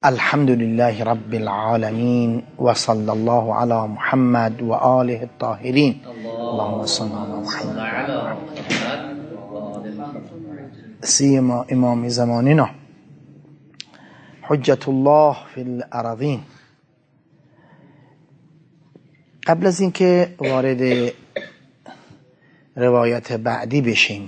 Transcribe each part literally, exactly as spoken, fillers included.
الحمد لله رب العالمين وصلى الله على محمد وآله الطاهرين اللهم صل على محمد سيما امام زماننا حجة الله في الأراضين. قبل از اینکه وارد روایت بعدی بشیم،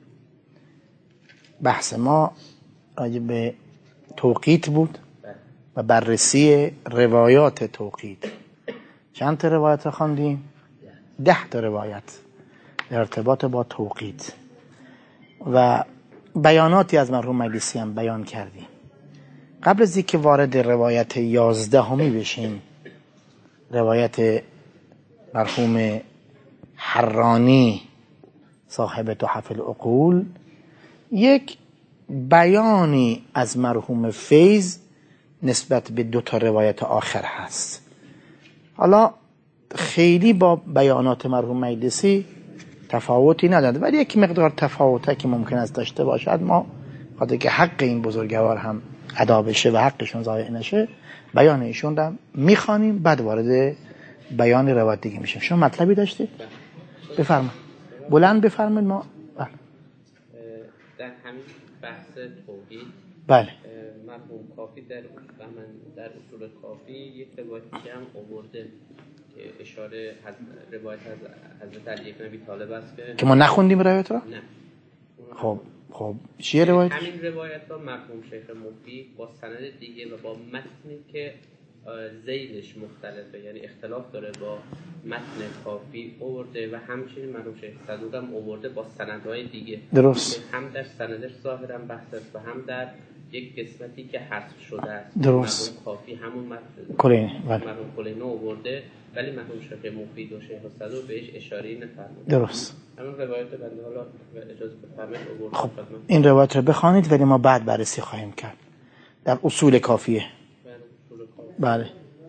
بحث ما راجع به توقیت بود و بررسی روایات توقیت. چند تا روایت را خواندیم؟ ده تا روایت در ارتباط با توقیت و بیاناتی از مرحوم مجلسی هم بیان کردیم. قبل از اینکه وارد روایت یازدهمی بشیم، روایت مرحوم حرانی صاحب تحف العقول، یک بیانی از مرحوم فیض نسبت به دو تا روایت آخر هست. حالا خیلی با بیانات مرحوم مجلسی تفاوتی نداره، ولی یک مقدار تفاوته که ممکن است داشته باشد. ما خاطر که حق این بزرگوار هم ادا بشه و حقشون ضایع نشه، بیان ایشون رو میخوانیم، بعد وارد بیان روایت دیگه میشیم. شما مطلبی داشتید؟ بفرمایید. بلند بفرمایید. ما بله. در همین بحث توحید، بله، مرحوم کافی در من در اصول کافی یک روایتی هم آورده که اشاره روایت از حضرت علی بن ابی طالب است که که ما نخوندیم روایت را؟ نه. خب خب چیه روایت؟ همین روایت را مرحوم شیخ مفتی با سند دیگه و با متنی که ذیلش مختلفه، یعنی اختلاف داره، با متن کافی آورده و همچنین مرحوم شیخ صدوق هم آورده با سندهای دیگه. درست. هم در سندش ظاهرا بحث است و هم در یک قسمتی که حذف شده است. درست. مرحوم کافی همون متن کلینی بله. مرحوم کلینی آورده، ولی مرحوم شیخ مفید و شیخ صدوق بهش اشاره نفرموده. درست. همون روایت بنده حالا اجازه بفرمایید آورده. خب این روایت رو بخوانید، ولی ما بعد بررسی خواهیم کرد در اصول کافیه. بله.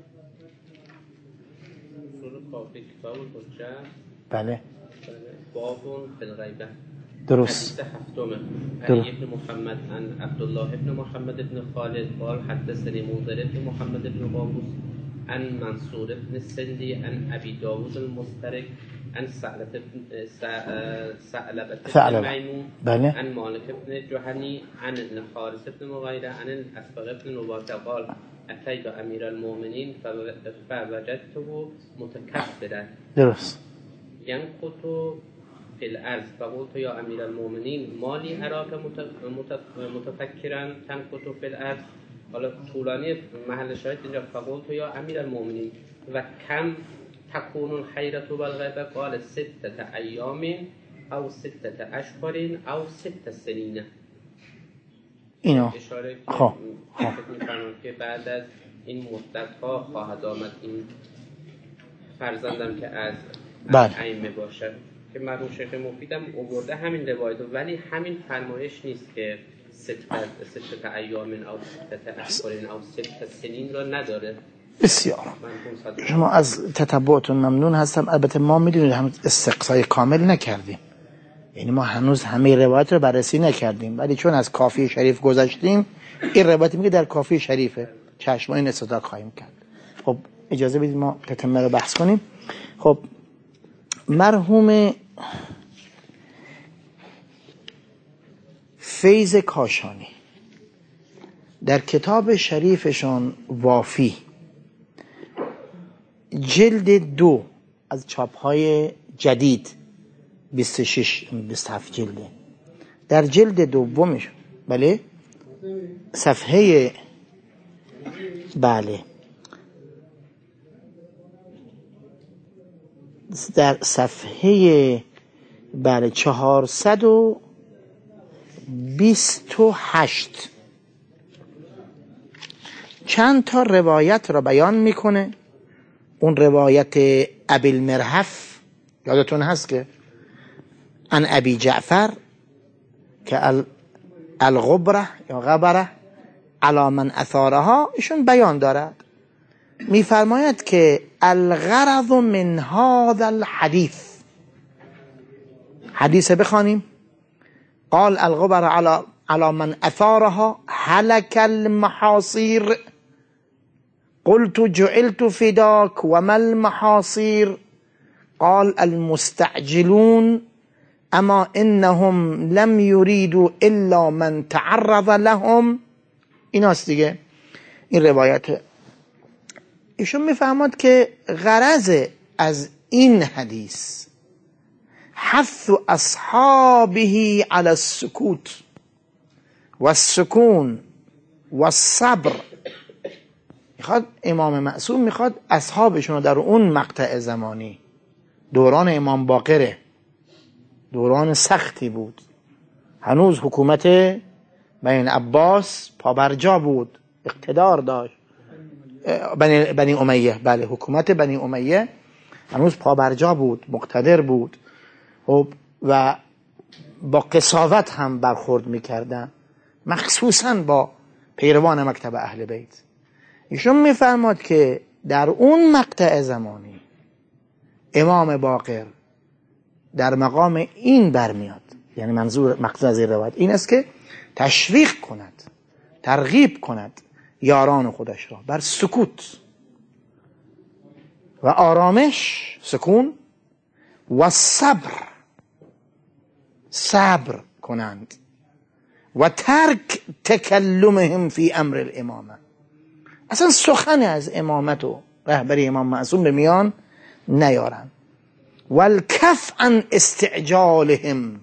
اصول کافی کتاب الحجه. بله. بابون فی الغیبه. درست. حدیث هفتمه. درست. علی ابن محمد عن عبدالله ابن محمد ابن خالد قال حدثني موذر ابن محمد ابن قابوس عن منصور ابن السندي عن ابي داود المسترك عن ثعلبة ثعلبة بن ميمون بله. عن مالك بن جهني عن الحارث بن مغيرة عن الأسبغ بن نباتة قال أتيت أمير المؤمنين فوجدته متكبرا درست. ينقط في الأرض فقلت يا أمير المؤمنين ما لي أراك متفكرا تنقط في الأرض. حالا طولانی محل شاهد اینجا فقلت یا امیر المؤمنین و کم تکون الحیرة و الغیبه قال ستة ایام او ستة اشهر او ست سنین. اینو اشاره که خب می‌فرماید که بعد از این مدت ها خواهد آمد این فرزندم که از ائمه باشد. که مرحوم شیخ مفید هم آورده همین روایت، ولی همین فرمایش نیست که ستة ایام او ستة اشهر او ست سنین را نداره. بسیار. شما از تتبعتون ممنون هستم. البته ما میدونید هم استقصای کامل نکردیم، یعنی ما هنوز همه روایت رو بررسی نکردیم، ولی چون از کافی شریف گذشتیم، این روایت میگه در کافی شریفه، چشم این استدلال خواهیم کرد. خب اجازه بدید ما تتمه رو بحث کنیم. خب مرحوم فیض کاشانی در کتاب شریفشان وافی جلد دو از چاپ‌های جدید بیست و شش بیست و هفت جلده، در جلد دومش بله صفحه بله در صفحه بله چهارصد و بیست و هشت چند تا روایت را بیان میکنه. اون روایت ابی المرحف یادتون هست که عن ابی جعفر که الغبره یا غبره علی من اثارها، ایشون بیان دارد، میفرماید که الغرض من هذا الحديث، حدیث بخوانیم. قال الغبر على على من اثارها هلك المحاصير قلت جعلت فداك وما المحاصير قال المستعجلون اما انهم لم يريدوا الا من تعرض لهم. ایناست دیگه این روایت. ایشون میفهمد که غرض از این حدیث حث اصحابه على السکوت و السکون و الصبر. میخواد امام معصوم میخواد اصحابشون رو در اون مقطع زمانی، دوران امام باقره، دوران سختی بود، هنوز حکومت بنی عباس پابرجا بود، اقتدار داشت، بنی, بنی امیه، بله حکومت بنی امیه هنوز پابرجا بود، مقتدر بود و با قساوت هم برخورد میکردن، مخصوصا با پیروان مکتب اهل بیت. ایشون میفرماد که در اون مقطع زمانی امام باقر در مقام این برمیاد، یعنی منظور مقصود از این روایت این است که تشویق کند، ترغیب کند یاران خودش را بر سکوت و آرامش، سکون و صبر، صبر کنند و ترک تکلمهم فی امر الامامه. اصلا سخن از امامت و رهبری امام معصوم به میان نیارن. والکف عن استعجالهم،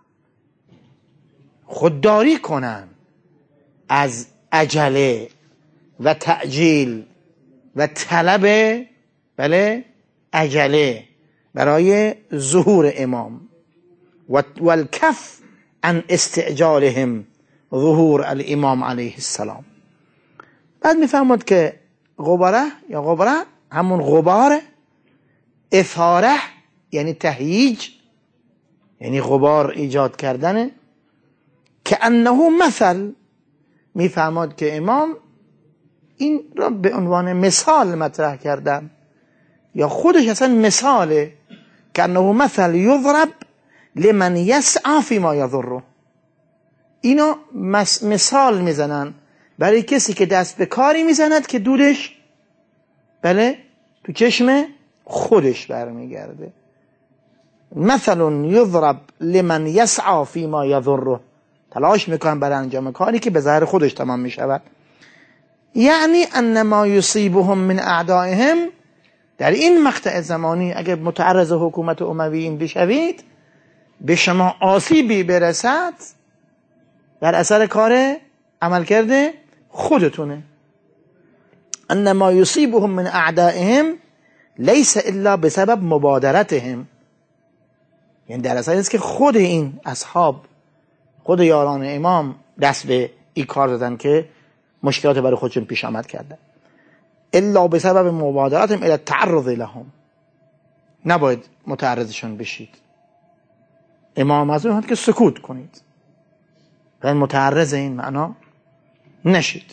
خودداری کنن از عجله و تعجیل و طلب بله عجله برای ظهور امام. والکف عن استعجالهم ظهور الامام علیه السلام. بعد میفهمد که غبره یا غبره همون غباره، اثاره یعنی تهییج، یعنی غبار ایجاد کردنه، که انه مثل، میفهمد که امام این را به عنوان مثال مطرح کردن یا خودش اصلا مثاله، که انه مثل یضرب لمن یسعی فی ما یضره. اینا مثال میزنن برای کسی که دست به کاری میزند که دودش بله تو چشم خودش برمیگرده. مثل یضرب لمن یسعی فی ما یضره، تلاش میکنن برای انجام کاری که به ضرر خودش تمام میشود. یعنی ان ما یصیبهم من اعدائهم، در این مقطع زمانی اگر متعرض حکومت امویین بشوید به شما آسیبی برسد در اثر کار عمل کرده خودتونه. ان ما یصیبهم من اعدائهم لیس الا بسبب مبادرتهم، یعنی در اثر است که خود این اصحاب، خود یاران امام دست به این کار دادن که مشکلات برای خودشون پیش آمد کردن. الا بسبب مبادرتهم الى التعرض لهم، نباید متعرضشون بشید. امام معصوم هست که سکوت کنید و متعرض این معنا نشید.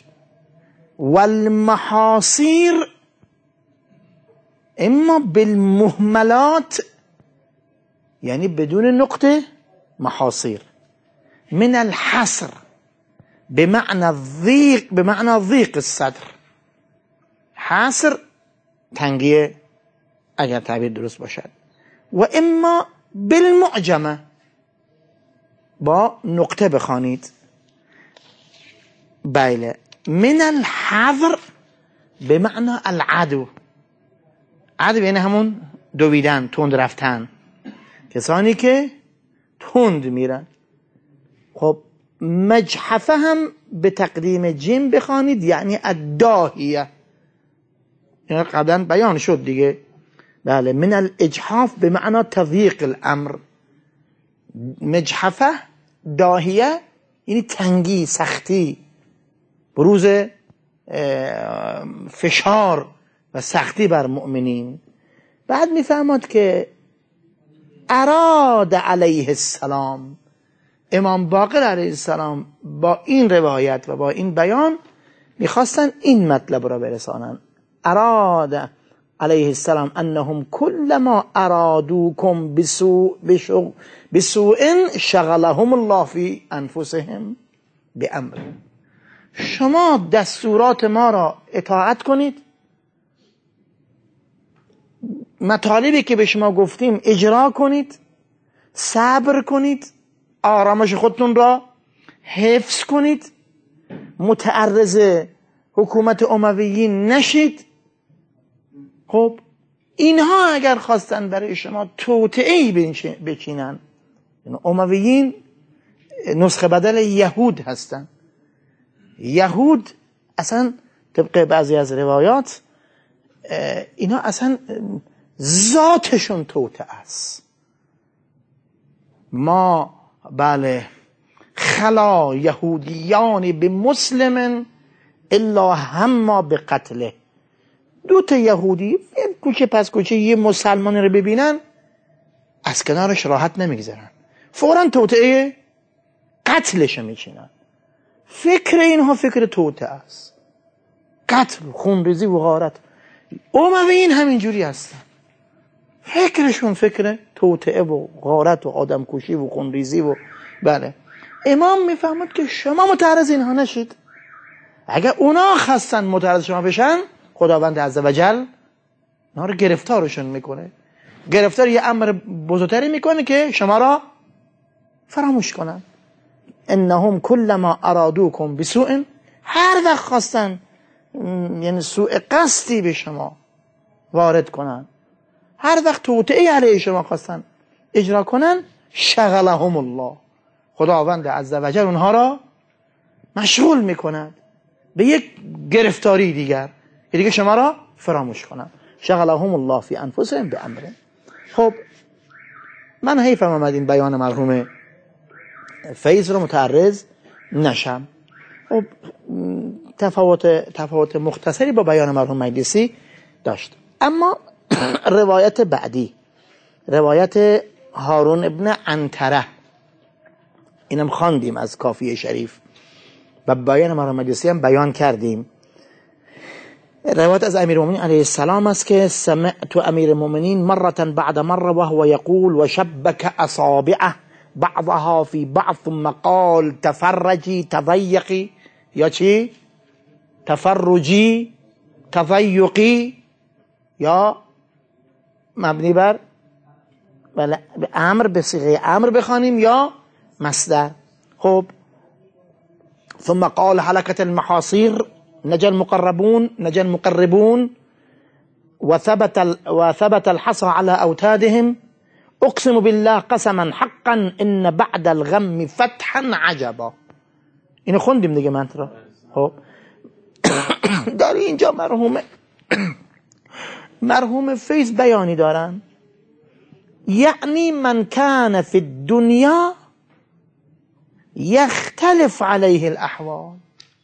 والمحاصیر اما بالمهملات، یعنی بدون نقطه، محاصیر من الحصر بمعنى الضيق، بمعنى ضيق الصدر، حصر تنگیه اگر تعبیر درست باشد، و اما بالمعجمه با نقطه بخوانید. بله من الحذر بمعنى العدو، عدو یعنی همون دویدن، تند رفتن، کسانی که تند میرن. خب مجحفه هم به تقدیم جیم بخوانید، یعنی الداهیه، این قبلا بیان شد دیگه. بله من الاجحاف به معنی تضییق الامر، مجحفه داهیه یعنی تنگی، سختی، بروز فشار و سختی بر مؤمنین. بعد میفهمد که اراد علیه السلام، امام باقر علیه السلام با این روایت و با این بیان میخواستن این مطلب را برسانن. اراد علیه السلام انهم كلما ارادوكم بسوء بسوء شغلهم الله فی انفسهم. به امر. شما دستورات ما را اطاعت کنید، مطالبی که به شما گفتیم اجرا کنید، صبر کنید، آرامش خودتون را حفظ کنید، متعرض حکومت امویین نشید. خب اینها اگر خواستن برای شما توطئه‌ای بچینن، امویین نسخه بدل یهود هستن. یهود اصلا طبق بعضی از روایات اینا اصلا ذاتشون توطئه است. ما بله خلا یهودیان به مسلم الا هم به قتله. دو تا یهودی کوچه پس کوچه یه مسلمان رو ببینن از کنارش راحت نمیگذرن، فوراً توطئه قتلش میچینن. فکر اینها فکر توطئه است، قتل، خونریزی و غارت. امویین همینجوری هستن، فکرشون فکر توطئه و غارت و آدم کشی و خونریزی و بله. امام میفهمد که شما متعرض اینها نشید. اگر اونا خواستن متعرض شما بشن، خداوند عزوجل اونا رو گرفتارشون میکنه. گرفتار یه امر بزرگتری میکنه که شما را فراموش کنن. انهم کلما ارادوکم بسوء، هر وقت خواستن یعنی سوء قصدی به شما وارد کنن، هر وقت توطئه علیه شما خواستن اجرا کنن، شغلهم الله، خداوند عزوجل اونها را مشغول میکند به یک گرفتاری دیگر که دیگه شما را فراموش کنن. شغلهم الله فی انفسهم بامر. خب من حیفم آمد این بیان مرحوم فیض رو متعرض نشم. خب تفاوت تفاوت مختصری با بیان مرحوم مجلسی داشت. اما روایت بعدی، روایت هارون ابن عنتره، اینم خواندیم از کافیه شریف و بیان مرحوم مجلسی هم بیان کردیم. روایت از امیرالمومنین علیه السلام است که سمعت امیر المؤمنین مرة بعد مرة وهو يقول وشبك اصابعه بعضها في بعض ثم قال تفرجي تضيقي، یا چی؟ تفرجی تضیقی، یا مبنی بر امر به صیغه امر بخوانیم یا مصدر. خب ثم قال حلقت المحاصير نجا المقربون نجا المقربون وثبت وثبت الحصى على اوتادهم اقسم بالله قسما حقا ان بعد الغم فتحا عجبا. اینو خوندیم دیگه منترا. خب در اینجا مرحوم مرحوم فیض بیانی دارن، یعنی من کان فی الدنیا یختلف علیه الاحوال،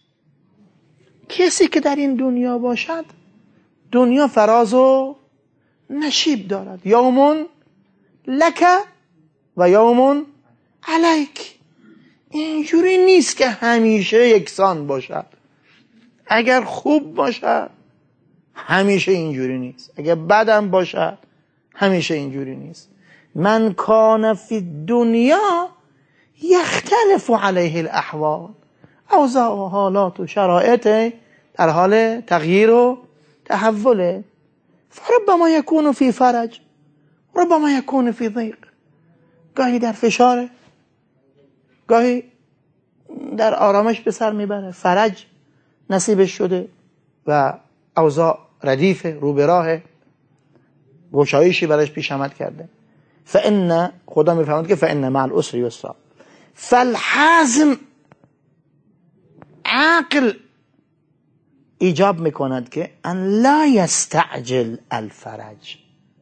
کسی که در این دنیا باشد دنیا فراز و نشیب دارد. یومون لک و یومون علیک، اینجوری نیست که همیشه یکسان باشد. اگر خوب باشد همیشه اینجوری نیست، اگر بدم باشد همیشه اینجوری نیست. من کان فی الدنیا یختلف علیه الاحوال، اوضاع و حالات و شرایط در حال تغییر و تحوله. فربما یکون فی فرج ربما یکون فی ضیق، گاهی در فشاره، گاهی در آرامش به سر میبره، فرج نصیبش شده و اوضاع ردیفه، رو به راه، گشایشی برش پیش آمد کرده. فان خدا میفهمد که فان مع العسر یسرا. فالحازم عقل ایجاب میکند که ان لا یستعجل الفرج،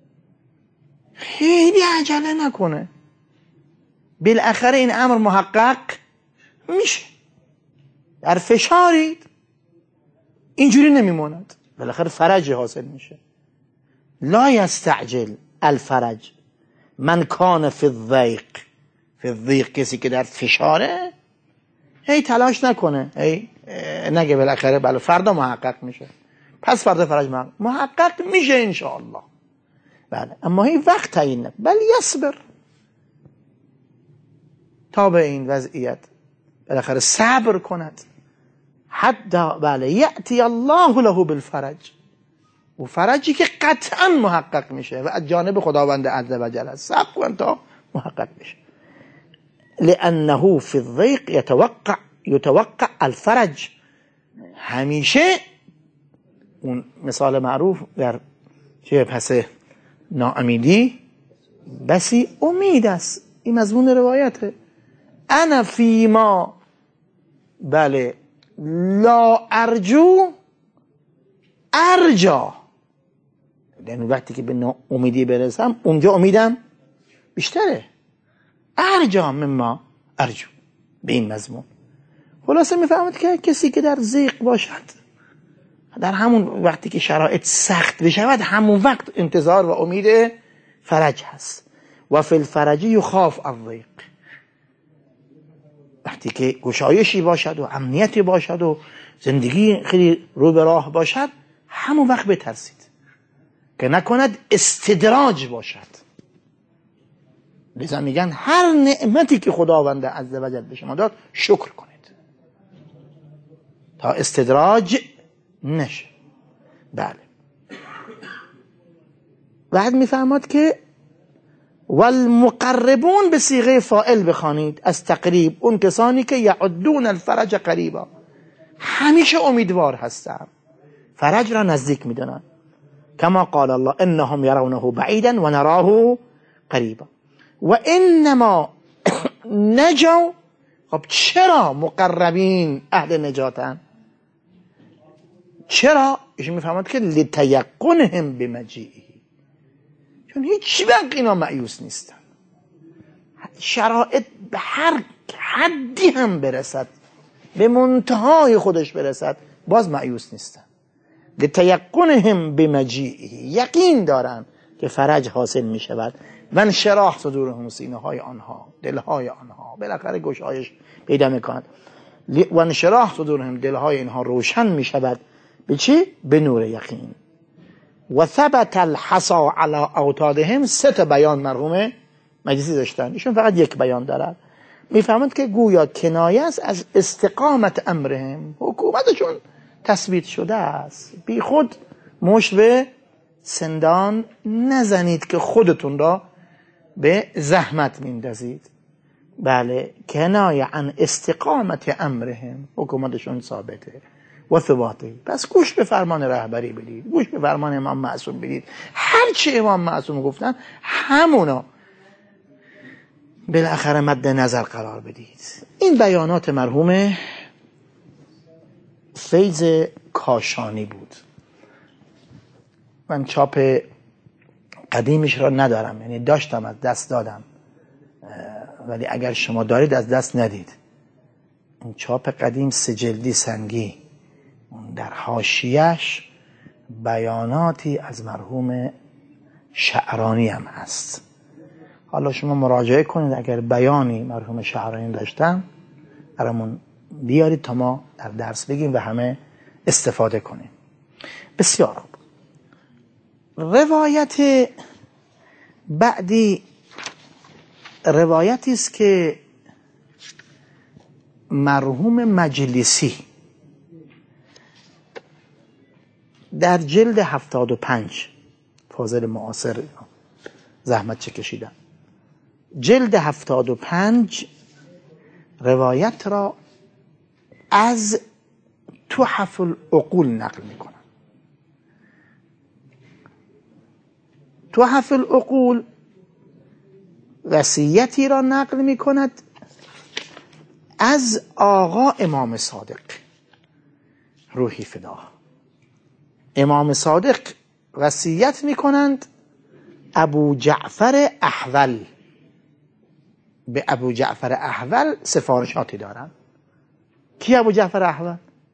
خیلی عجله نکنه، بالاخره این امر محقق میشه. در فشارید اینجوری نمیموند، بالاخره فرج حاصل میشه. لا یستعجل الفرج من کان فی الضیق، فی الضیق کسی که در فشاره هی تلاش نکنه، هی نگه بالاخره بله فردا محقق میشه، پس فردا فرج محقق, محقق میشه انشاءالله. بله اما هی وقت تعیین نه، بل یصبر تا به این وضعیت بالاخره صبر کند حتی بله یأتی الله له بالفرج، و فرجی که قطعا محقق میشه و از جانب خداوند عز و جل است، صبر کن تا محقق میشه. لانه فی الضیق یتوقع یتوقع الفرج، همیشه اون مثال معروف در چه پس ناامیدی بسی امید است. این مضمون روایته. انا فیما بله لا ارجو ارجا، یعنی وقتی که به ناامیدی برسم اونجا امیدم بیشتره. ارجا مما ارجو، به این مضمون. خلاصه میفهمید که کسی که در ضیق باشد، در همون وقتی که شرایط سخت بشود، همون وقت انتظار و امید فرج هست. و فی الفرج یخاف الضیق، وقتی که گشایشی باشد و امنیتی باشد و زندگی خیلی رو به راه باشد، همون وقت بترسید که نکند استدراج باشد. لذا میگن هر نعمتی که خداوند عز و جل به شما داد شکر کنید تا استدراج نشه. بله. بعد میفهمد که والمقربون به صیغه فاعل بخوانید، از تقریب، اون کسانی که یعدون الفرج قریبا، همیشه امیدوار هستن، فرج را نزدیک میدونن. کما قال الله انهم يرونه بعیدا و نراه قریبا. و انما نجوا، خب چرا مقربین اهل نجاتن؟ چرا؟ ایشون میفهمد که لتیقنهم بمجیئه، چون هیچ وقت اینا مایوس نیستن. شرایط به هر حدی هم برسد، به منتهای خودش برسد، باز مایوس نیستن. لتیقنهم بمجیئه، یقین دارن که فرج حاصل می شود. و انشراح صدورهم، سینه های آنها، دل های آنها بالاخره گشایش پیدا می کند. و انشراح صدورهم، دل های اینها روشن می شود. به چی؟ به نور یقین. و ثبت الحصا علی اوتادهم، سه تا بیان مرحوم مجلسی داشتن، ایشون فقط یک بیان دارد. میفهمند که گویا کنایه است از استقامت امرهم، حکومتشون تثبیت شده است. بی خود مشت به سندان نزنید که خودتون را به زحمت میندازید. بله، کنایه عن استقامت امرهم، حکومتشون ثابته و ثباته. پس گوش به فرمان رهبری بدید، گوش به فرمان امام معصوم بدید. هر چی امام معصوم گفتن همونا بالاخره مد نظر قرار بدید. این بیانات مرحوم فیض کاشانی بود. من چاپ قدیمش را ندارم، یعنی داشتم از دست دادم، ولی اگر شما دارید از دست ندید. این چاپ قدیم سجلدی سنگی، در حاشیه‌اش بیاناتی از مرحوم شعرانی هم هست. حالا شما مراجعه کنید، اگر بیانی مرحوم شعرانی داشتن برامون بیارید تا ما در درس بگیم و همه استفاده کنیم. بسیار خوب. روایت بعدی روایتی است که مرحوم مجلسی در جلد هفتاد و پنج، فاضل معاصر زحمت چه کشیدن، جلد هفتاد و پنج روایت را از تحف العقول نقل میکنن. تحف العقول وصیتی را نقل میکند از آقا امام صادق روحی فدا. امام صادق وصیت میکنند ابو جعفر احول، به ابو جعفر احول سفارشاتی دارند. کی ابو جعفر احول؟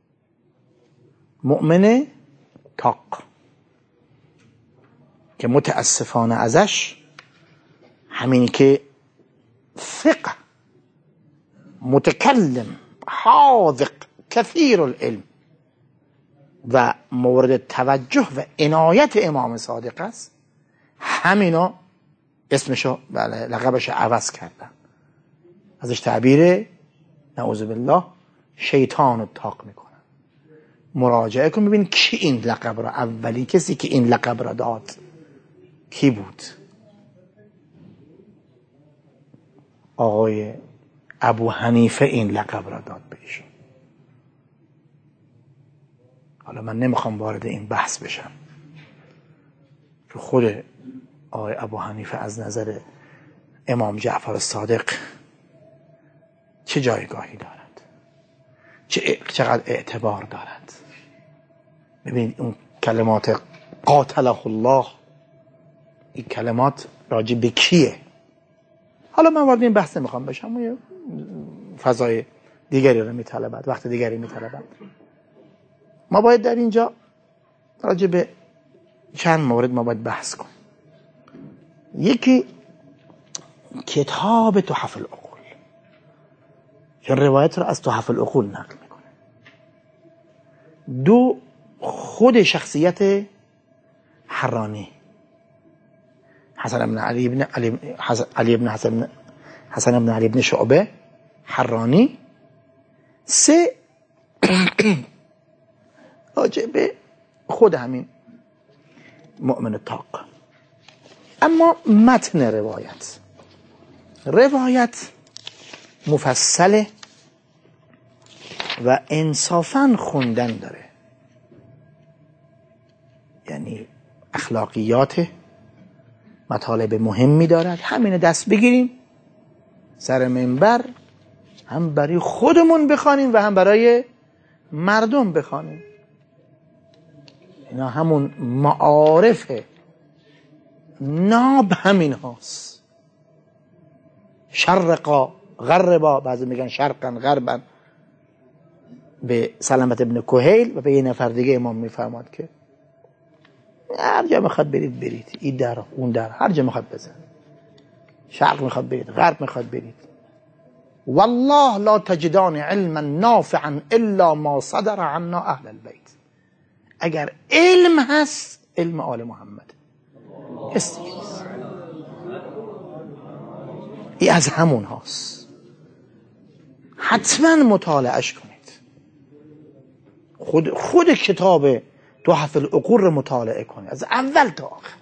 مؤمن تاق که متاسفانه ازش همین که فقه، متکلم، حاذق، کثیر العلم و مورد توجه و عنایت امام صادق است، همینو اسمشو بله لقبش عوض کردن، ازش تعبیر نعوذ بالله شیطان رو تاق میکنن. مراجعه کن ببین کی این لقب را، اولی کسی که این لقب را داد کی بود؟ آقای ابو حنیفه این لقب را داد بهشون. حالا من نمیخوام وارد این بحث بشم که خود آقای ابو حنیفه از نظر امام جعفر صادق چه جایگاهی دارد، چه چقدر اعتبار دارد. ببینید اون کلمات قاتله الله، این کلمات راجع به کیه؟ حالا من وارد این بحث نمیخوام بشم، یه فضای دیگری رو میطلبد، وقت دیگری میطلبد. ما باید در اینجا راجع به چند مورد ما باید بحث کنیم. یکی کتاب تحف العقول، چون روایت رو از تحف العقول نقل میکنه. دو، خود شخصیت حرانی، حسن بن علی بن علی علی بن حسن حسن بن علی بن شعبه حرانی. سه، راجع به خود همین مؤمن تاق. اما متن روایت روایت مفصله و انصافاً خوندن داره، یعنی اخلاقیات مطالب مهمی دارد. همین دست بگیریم سر منبر، هم برای خودمون بخوانیم و هم برای مردم بخوانیم. اینا همون معارف ناب همین هاست. شرقا غربا، بعضی میگن شرقا غربا، به سلامت ابن کهیل و به یه نفر دیگه امام میفرماد که هر جا میخواد برید برید، این در اون در، هر جا میخواد بزن. شرق میخواد برید، غرب میخواد برید. والله لا تجدان علما نافعا الا ما صدر عنا اهل البیت. اگر علم هست، علم آل محمد استیز، این از همون هاست. حتما مطالعهش کنید. خود خود کتاب تحف العقول رو مطالعه کنید از اول تا آخر.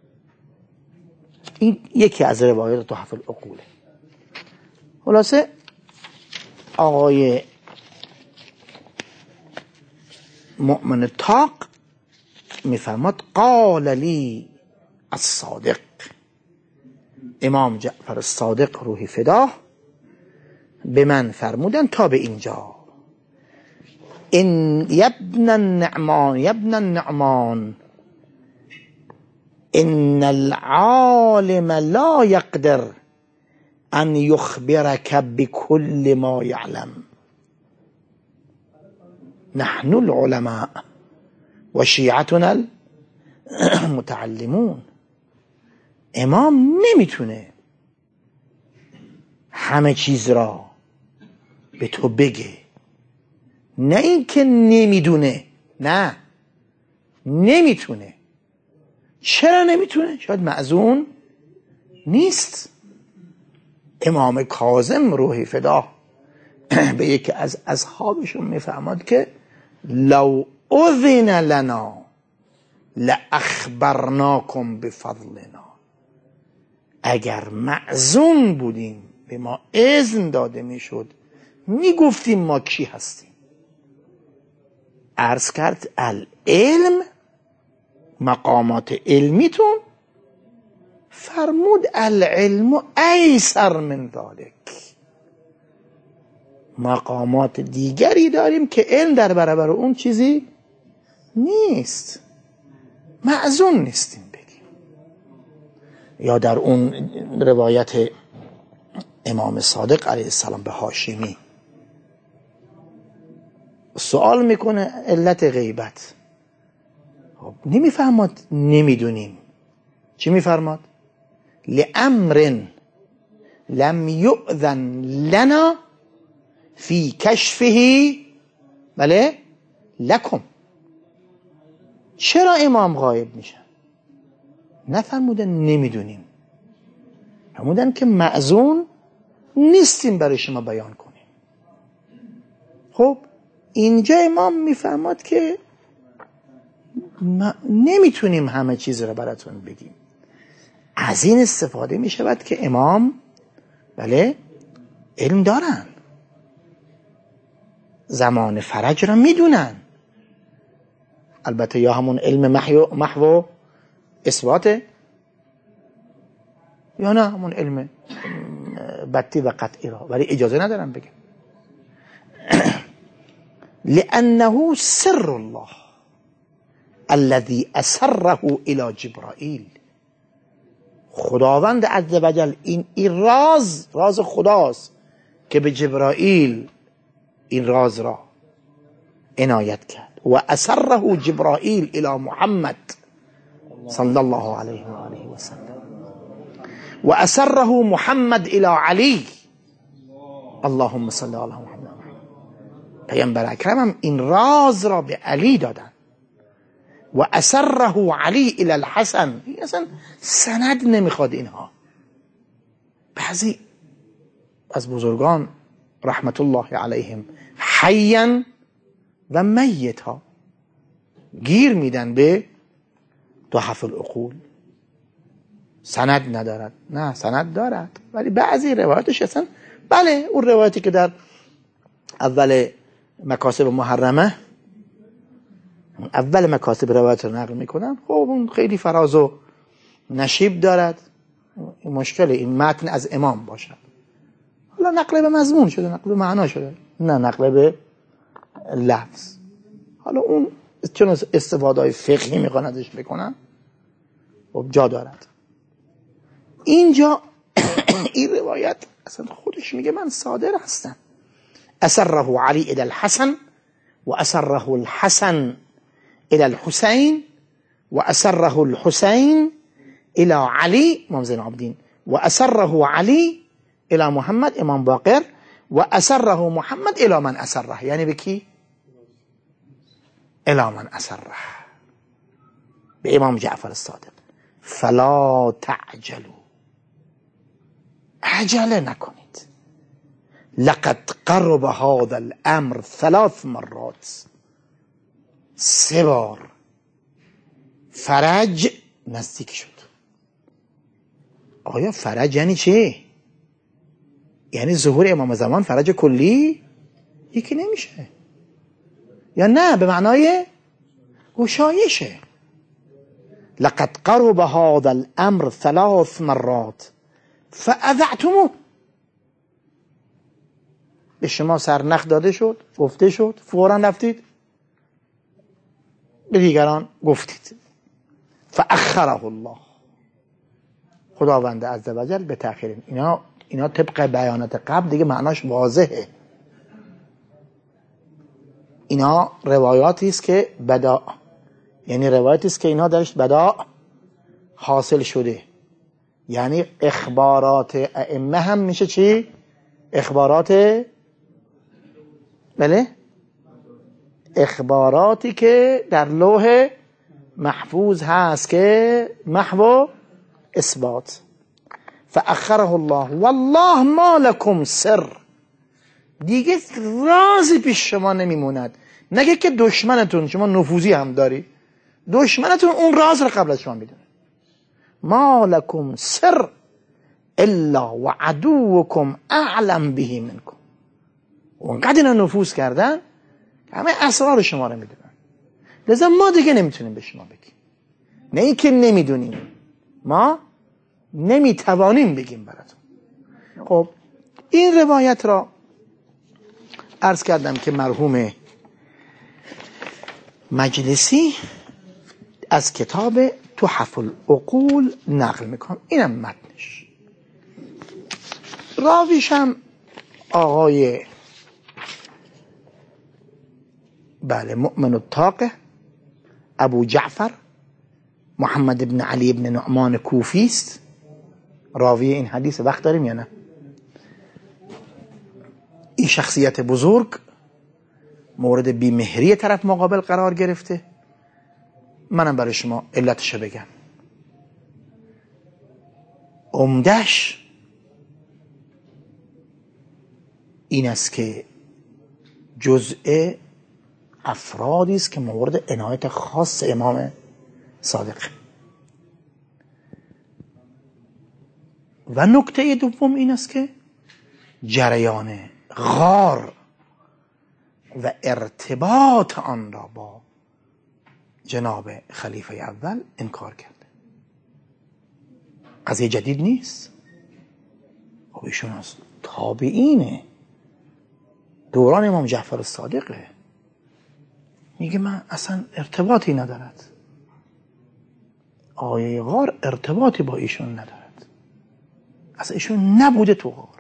این یکی از روایات تحف العقوله. خلاصه آقای مؤمن تاق میفرماد قال لی الصادق، امام جعفر الصادق روحی فدا به من فرمودن تا به اینجا، ان یبن النعمان یبن النعمان ان العالم لا يقدر ان يخبرك بكل ما يعلم، نحن العلماء و شیعتنا المتعلمون. امام نمیتونه همه چیز را به تو بگه، نه اینکه نمیدونه، نه نمیتونه. چرا نمیتونه؟ شاید مأذون نیست. امام کاظم روحی فدا به یکی از اصحابشون میفهمد که لو اذن لنا لاخبرناکم بفضلنا، اگر معزوم بودیم به ما اذن داده میشد میگفتیم ما کی هستیم. عرض کرد العلم، مقامات علمیتون، فرمود العلم ایسر من ذلک، مقامات دیگری داریم که علم در برابر اون چیزی نیست، معزوم نیستیم بگیم. یا در اون روایت امام صادق علیه السلام به هاشمی سوال میکنه علت غیبت، خب نمیفهمد، نمیدونیم. چی میفرماد؟ لامر لم یؤذن لنا فی کشفه بله لکم. چرا امام غایب میشن؟ نفرمودن نمیدونیم، فرمودن که معزون نیستیم برای شما بیان کنیم. خب اینجا امام میفهمد که ما نمیتونیم همه چیز رو براتون بگیم. از این استفاده میشود که امام بله علم دارن، زمان فرج را میدونن، البته یا همون علم محو محو اثباته یا نه همون علم بطی و قطعی را، ولی اجازه ندارم بگم. لأنه سر الله الذي اسره الى جبرائیل. خداوند عزوجل این این راز راز خداست که به جبرائیل این راز را عنایت کرد. و اسره جبرائیل الى محمد صلی الله علیه و آله و سلم و اسره محمد الى علی اللهم صل علی محمد. پیامبر اکرم هم این راز را به علی دادن. و اسره علی الی الحسن. اصلا سند نمیخواد اینها. بعضی از بزرگان رحمت الله علیهم حیا و میتا گیر میدن به تحف العقول، سند ندارد. نه سند دارد، ولی بعضی روایتش اصلا بله اون روایتی که در اول مکاسب محرمه اول مکاسب روایت رو نقل میکنن، خب اون خیلی فراز و نشیب دارد. این مشکل این متن از امام باشد، حالا نقل به مضمون شده، نقل به معنا شده، نه نقل به لفظ. حالا اون چون استفاده های فقهی میخوان ازش بکنن خب جا دارد. اینجا این روایت اصلا خودش میگه من صادر هستم. اسره علی الی الحسن و اسره الحسن الى الحسین و اسره الحسین الى علی امام زین العابدین و اسره علی الى محمد امام باقر و اسره محمد الى من اسره. یعنی به کی؟ الى من اسره، به امام جعفر الصادق. فلا تعجلوا، عجله نکنید. لقد قرب هذا الامر ثلاث مرات. سه بار فرج نزدیک شد. آیا فرج یعنی چه؟ یعنی ظهور امام زمان فرج کلی؟ یکی نمیشه، یا نه به معنای گشایشه. لقد قرب هذا الامر ثلاث مرات فاذعتموه. به شما سرنخ داده شد، گفته شد، فوراً رفتید به دیگران گفتید. فاخره الله، خداوند عزوجل به تأخیر. اینا اینا طبق بیانات قبل دیگه معناش واضحه. اینا روایاتی است که بدا، یعنی روایاتی است که اینا درش بدا حاصل شده. یعنی اخبارات ائمه هم میشه چی؟ اخبارات بله اخباراتی که در لوح محفوظ هست که محو اثبات. فاخره الله والله ما لكم سر. دیگه رازی پیش شما نمیموند. نگه که دشمنتون، شما نفوذی هم داری، دشمنتون اون راز رو قبل از شما میدونه. ما لكم سر الا و عدوكم اعلم به منكم. اونقدر اینا نفوذ کردن همه اسرار شما رو میدونن، لذا ما دیگه نمیتونیم به شما بگیم. نه اینکه نمیدونیم، ما نمیتوانیم بگیم براتون. خب این روایت را عرض کردم که مرحوم مجلسی از کتاب تحف العقول نقل میکنم. اینم متنش. راویش هم آقای بله مؤمن الطاقه ابو جعفر محمد بن علی بن نعمان کوفی است. راوی این حدیث. وقت داریم یا نه؟ این شخصیت بزرگ مورد بیمهری طرف مقابل قرار گرفته. منم برای شما علتش بگم. عمدش این است که جزء افرادی است که مورد عنایت خاص امام صادق. و نکته دوم این است که جریان غار و ارتباط آن را با جناب خلیفه اول انکار کرده. قضیه جدید نیست. خب ایشون از تابعینه، دوران امام جعفر الصادقه، میگه من اصلا ارتباطی ندارد، آیه غار ارتباطی با ایشون ندارد، اصلا ایشون نبوده تو غار.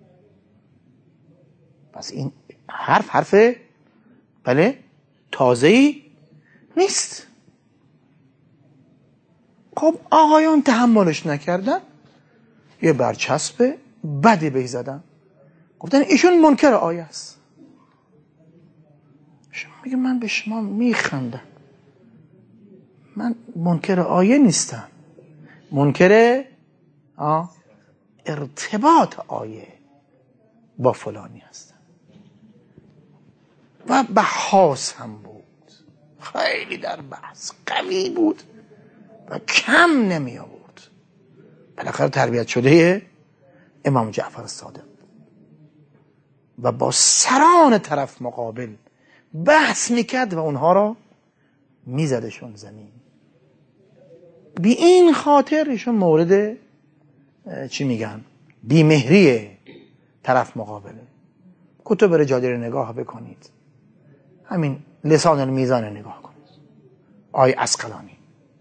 پس این حرف حرف بله تازه‌ای نیست. خب آقایان تحملش نکردن، یه برچسب بدی بهش زدن، گفتن ایشون منکر آیه است. شما میگه من به شما میخندم، من منکر آیه نیستم، منکر آه ارتباط آیه با فلانی هستم. و بحث هم بود، خیلی در بحث قوی بود و کم نمی آورد. بالاخره تربیت شده امام جعفر الصادق و با سران طرف مقابل بحث میکرد و اونها را میزدشون زمین. بی این خاطر ایشون مورد چی میگن بیمهری طرف مقابله. کتب رجالی رو نگاه بکنید، همین لسان المیزان رو نگاه کنید، آی عسقلانی،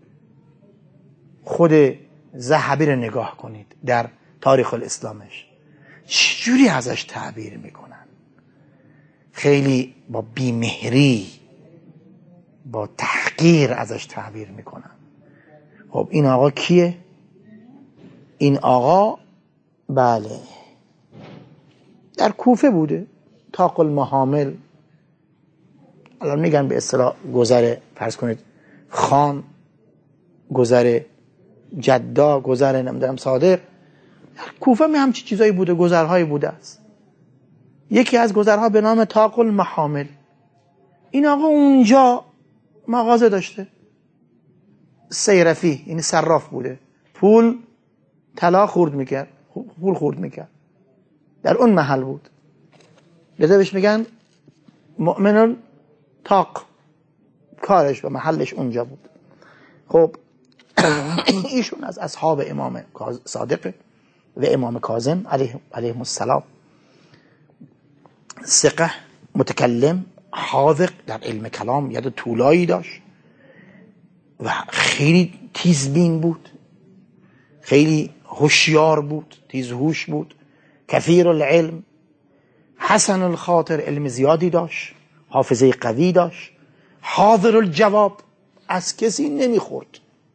خود ذهبی رو نگاه کنید در تاریخ الاسلامش چجوری ازش تعبیر میکنن. خیلی با بیمهری، با تحقیر ازش تعبیر میکنن. خب این آقا کیه؟ این آقا بله در کوفه بوده، طاق المحامل، الان میگن به اصطلاح گذر، فرض کنید خان، گذر جدا، گذر نمیدونم صادق، در کوفه می همچی چیزایی بوده، گذرهایی بوده است. یکی از گذرها به نام طاق المحامل، این آقا اونجا مغازه داشته، سیرفی یعنی صراف بوده، پول طلا خورد میکرد، پول خورد میکرد، در اون محل بود، لذا بهش میگن مؤمن طاق، کارش و محلش اونجا بود. خب ایشون از اصحاب امام صادق و امام کاظم علیه علیهم السلام، ثقه، متکلم، حاذق در علم کلام، ید طولایی داشت و خیلی تیزبین بود، خیلی هوشیار بود، تیزهوش بود، کثیر العلم، حسن الخاطر، علم زیادی داشت، حافظه قوی داشت، حاضر الجواب، از کسی نمیخورد،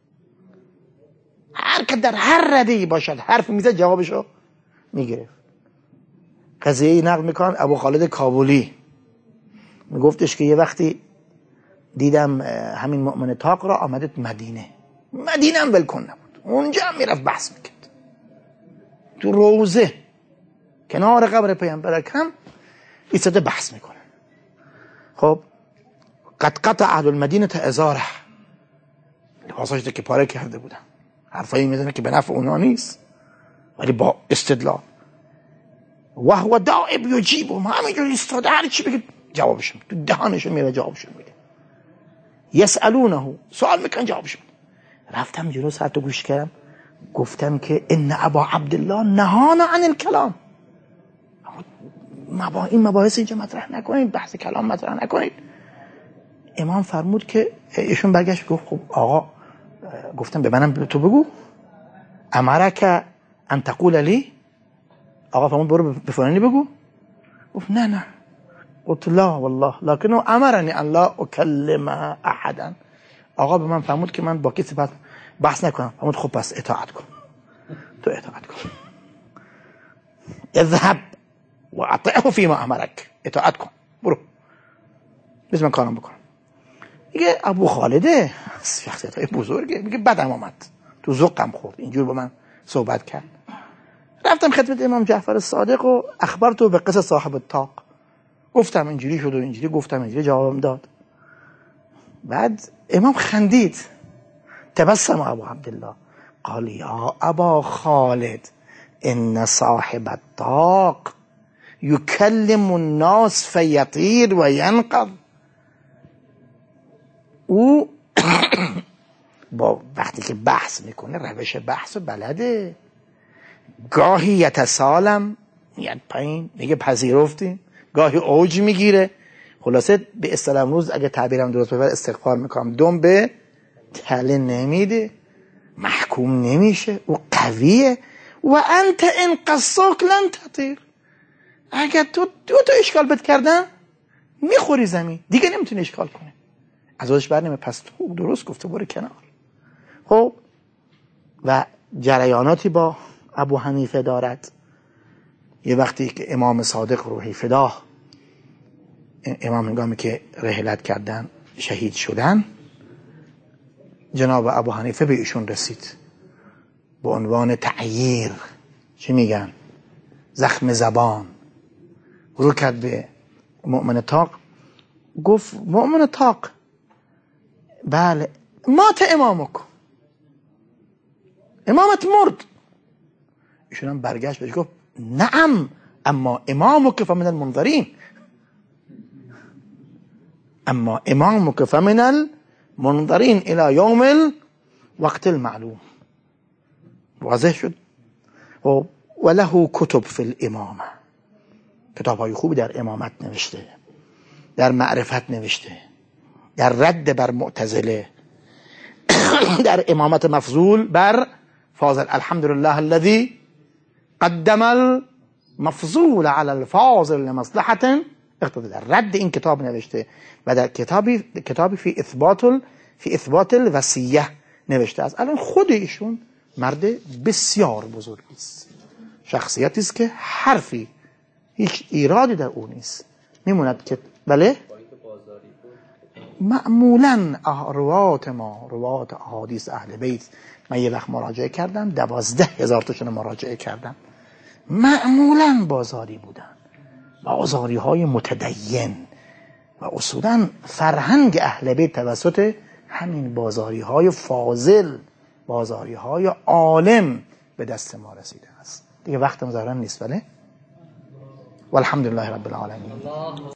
هر که در هر رده‌ای باشد حرف میزد جوابشو میگرفت. قضیه نقل میکنن ابو خالد کابلی میگفتش که یه وقتی دیدم همین مؤمن طاق را آمدت مدینه، مدینه هم بلکن نبود، اونجا هم میرفت بحث میکرد، تو روزه کنار قبر پیامبر اکرم ایستاده بحث میکنه. خب قد قطع اهل المدینه ازاره، لباساش که پاره کرده بودن، حرفایی میزنه که به نفع اونا نیست ولی با استدلال. و هو دائب یجیب، ما همینجور ایستاده هر چی بگه جوابش میده، تو دهانش میره جوابش میده. یسالونه، سوال میکنن جوابش میده. رفتم جلو ساعت رو گوش کردم، گفتم که ان ابا عبدالله نهانا عن الکلام، مبا این مباحث اینجا مطرح نکنید، بحث کلام مطرح نکنید. امام فرمود که ایشون برگشت گفت خب آقا، گفتم به منم تو بگو، امرک ان تقول لی، آقا فرمود برو به فلانی بگو. گفت نه نه، قلت لا والله لکنه امرنی ان لا اکلم احدا، آقا به من فرمود که من با کسی بحث نکنم. فرمود خب پس اطاعت کن، تو اطاعت کن، اذهب و اطعه فیما امرک، اطاعت کن، برو بس من کارم بکنم. میگه ابو خالده شخصیت های بزرگه، میگه بدم آمد، تو ذوقم خورد، اینجور با من صحبت کرد. رفتم خدمت امام جعفر الصادق و اخبرته به قصه صاحب الطاق، گفتم اینجوری شد و اینجوری گفتم اینجوری جوابم داد. بعد امام خندید، تبسم ابو عبدالله قال یا ابا خالد ان صاحب الطاق یکلم الناس فیطیر و ینقض. او با وقتی که بحث میکنه روش بحث بلده، گاهی یتسالم میاد پایین میگه پذیرفتیم، گاهی اوج میگیره. خلاصه به اصطلاح امروز اگه تعبیرم درست باشه استغفار میکنم، دم به تله نمیده، محکوم نمیشه، او قویه. و انت ان قصاک لن تطیر، اگر تو دو تا اشکال بد کردن میخوری زمین دیگه نمیتونی اشکال کنه. از ازش بر نمی، پس تو درست گفته برو کنار. خب و جریاناتی با ابو حنیفه دارد. یه وقتی که امام صادق روحی فدا، امام هنگامی که رحلت کردن شهید شدن، جناب ابو حنیفه به ایشون رسید به عنوان تعییر، چی میگن، زخم زبان. رو کرد به مؤمن طاق، گفت مؤمن طاق بله مات امامک، امامت مرد. ایشون هم برگشت بهش گفت نعم اما امامک فمن المنظرین، اما امامک فمن المنظرین الى یوم الوقت المعلوم. واضح شد. و له کتب فی الامامه، کتاب های خوبی در امامت نوشته، در معرفت نوشته، در رد بر معتزله، در امامت مفضول بر فاضل. الحمدلله الذي قدم المفضول على الفاضل لمصلحة اقتضى. در رد این کتاب نوشته و در کتابی کتابی فی اثبات ال... فی اثبات الوصیه نوشته است. الان خود ایشون مرد بسیار بزرگی است، شخصیتی است که حرفی هیچ ایرادی در او نیست. میموند که بله معمولا روات ما، روات احادیث اهل بیت، من یه وقت مراجعه کردم دوازده هزار تاشون مراجعه کردم، معمولا بازاری بودن، بازاری های متدین و اصولا فرهنگ اهل بیت توسط همین بازاری های فاضل، بازاری های عالم به دست ما رسیده است. دیگه وقت مزارن نیست. بله والحمدلله رب العالمین.